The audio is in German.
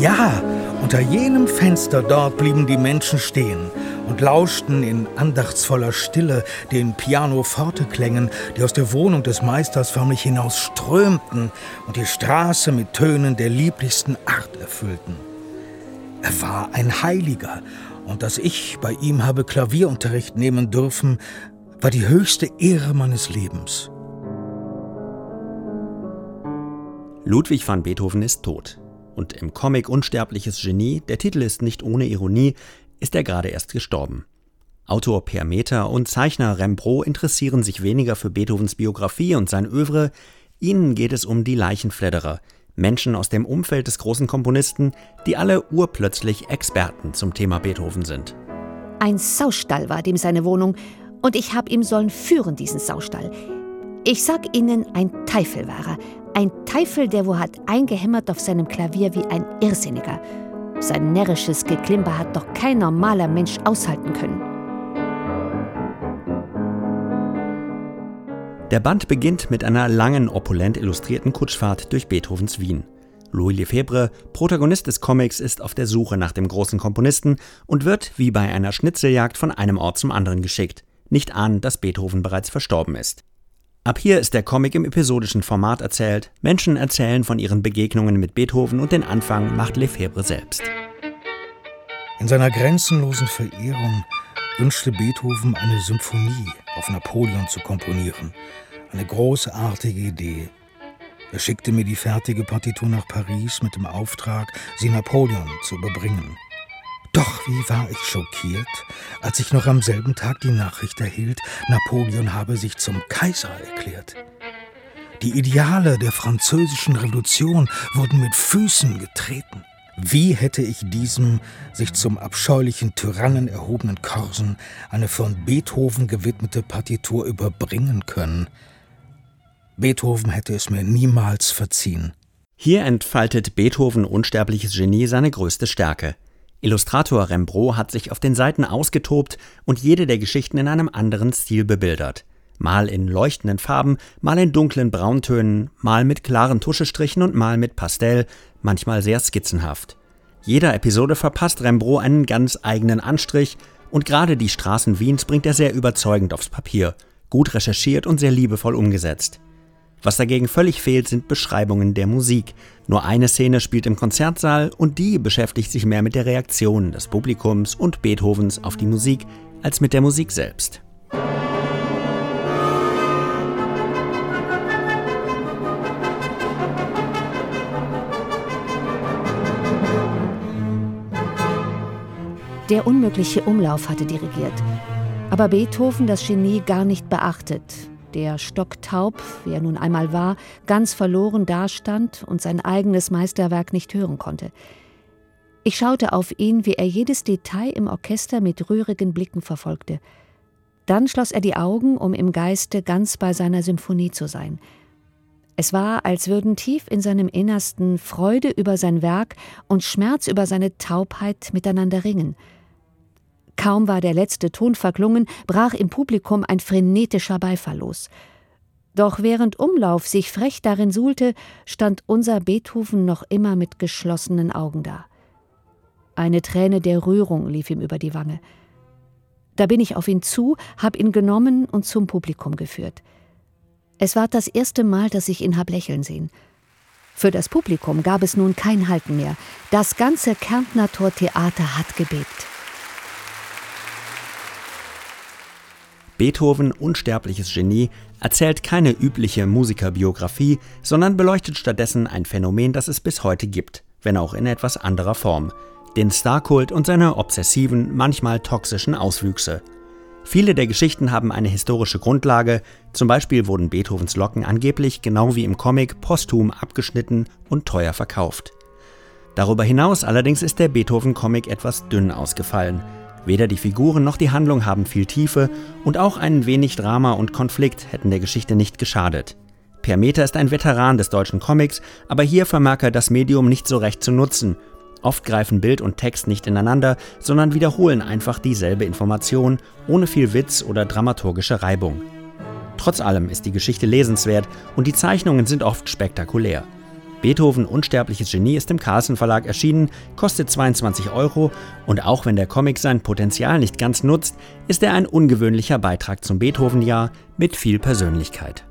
Ja, unter jenem Fenster dort blieben die Menschen stehen und lauschten in andachtsvoller Stille den Pianoforteklängen, die aus der Wohnung des Meisters förmlich hinausströmten und die Straße mit Tönen der lieblichsten Art erfüllten. Er war ein Heiliger, und dass ich bei ihm habe Klavierunterricht nehmen dürfen, war die höchste Ehre meines Lebens. Ludwig van Beethoven ist tot. Und im Comic Unsterbliches Genie, der Titel ist nicht ohne Ironie, ist er gerade erst gestorben. Autor Per Meter und Zeichner Rembrandt interessieren sich weniger für Beethovens Biografie und sein Œuvre. Ihnen geht es um die Leichenfledderer, Menschen aus dem Umfeld des großen Komponisten, die alle urplötzlich Experten zum Thema Beethoven sind. Ein Saustall war dem seine Wohnung, und ich hab ihm sollen führen, diesen Saustall. Ich sag Ihnen, ein Teufel war er. Ein Teufel, der wo hat eingehämmert auf seinem Klavier wie ein Irrsinniger. Sein närrisches Geklimper hat doch kein normaler Mensch aushalten können. Der Band beginnt mit einer langen, opulent illustrierten Kutschfahrt durch Beethovens Wien. Louis Lefebvre, Protagonist des Comics, ist auf der Suche nach dem großen Komponisten und wird, wie bei einer Schnitzeljagd, von einem Ort zum anderen geschickt, nicht ahnend, dass Beethoven bereits verstorben ist. Ab hier ist der Comic im episodischen Format erzählt. Menschen erzählen von ihren Begegnungen mit Beethoven und den Anfang macht Lefebvre selbst. In seiner grenzenlosen Verehrung wünschte Beethoven, eine Symphonie auf Napoleon zu komponieren. Eine großartige Idee. Er schickte mir die fertige Partitur nach Paris mit dem Auftrag, sie Napoleon zu überbringen. Doch wie war ich schockiert, als ich noch am selben Tag die Nachricht erhielt, Napoleon habe sich zum Kaiser erklärt. Die Ideale der französischen Revolution wurden mit Füßen getreten. Wie hätte ich diesem sich zum abscheulichen Tyrannen erhobenen Korsen eine von Beethoven gewidmete Partitur überbringen können? Beethoven hätte es mir niemals verziehen. Hier entfaltet Beethoven Unsterbliches Genie seine größte Stärke. Illustrator Rembrandt hat sich auf den Seiten ausgetobt und jede der Geschichten in einem anderen Stil bebildert. Mal in leuchtenden Farben, mal in dunklen Brauntönen, mal mit klaren Tuschestrichen und mal mit Pastell, manchmal sehr skizzenhaft. Jeder Episode verpasst Rembrandt einen ganz eigenen Anstrich und gerade die Straßen Wiens bringt er sehr überzeugend aufs Papier, gut recherchiert und sehr liebevoll umgesetzt. Was dagegen völlig fehlt, sind Beschreibungen der Musik. Nur eine Szene spielt im Konzertsaal und die beschäftigt sich mehr mit der Reaktion des Publikums und Beethovens auf die Musik als mit der Musik selbst. Der unmögliche Umlauf hatte dirigiert, aber Beethoven das Genie gar nicht beachtet, der stocktaub, wie er nun einmal war, ganz verloren dastand und sein eigenes Meisterwerk nicht hören konnte. Ich schaute auf ihn, wie er jedes Detail im Orchester mit rührigen Blicken verfolgte. Dann schloss er die Augen, um im Geiste ganz bei seiner Symphonie zu sein. Es war, als würden tief in seinem Innersten Freude über sein Werk und Schmerz über seine Taubheit miteinander ringen. Kaum war der letzte Ton verklungen, brach im Publikum ein frenetischer Beifall los. Doch während Umlauf sich frech darin suhlte, stand unser Beethoven noch immer mit geschlossenen Augen da. Eine Träne der Rührung lief ihm über die Wange. Da bin ich auf ihn zu, hab ihn genommen und zum Publikum geführt. Es war das erste Mal, dass ich ihn hab lächeln sehen. Für das Publikum gab es nun kein Halten mehr. Das ganze Kärntner Tortheater hat gebebt. Beethoven Unsterbliches Genie erzählt keine übliche Musikerbiografie, sondern beleuchtet stattdessen ein Phänomen, das es bis heute gibt, wenn auch in etwas anderer Form: den Starkult und seine obsessiven, manchmal toxischen Auswüchse. Viele der Geschichten haben eine historische Grundlage, zum Beispiel wurden Beethovens Locken angeblich, genau wie im Comic, posthum abgeschnitten und teuer verkauft. Darüber hinaus allerdings ist der Beethoven-Comic etwas dünn ausgefallen. Weder die Figuren noch die Handlung haben viel Tiefe und auch ein wenig Drama und Konflikt hätten der Geschichte nicht geschadet. Per Meter ist ein Veteran des deutschen Comics, aber hier vermag er das Medium nicht so recht zu nutzen. Oft greifen Bild und Text nicht ineinander, sondern wiederholen einfach dieselbe Information, ohne viel Witz oder dramaturgische Reibung. Trotz allem ist die Geschichte lesenswert und die Zeichnungen sind oft spektakulär. Beethoven unsterbliches Genie ist im Carlsen Verlag erschienen, kostet 22 € und auch wenn der Comic sein Potenzial nicht ganz nutzt, ist er ein ungewöhnlicher Beitrag zum Beethoven-Jahr mit viel Persönlichkeit.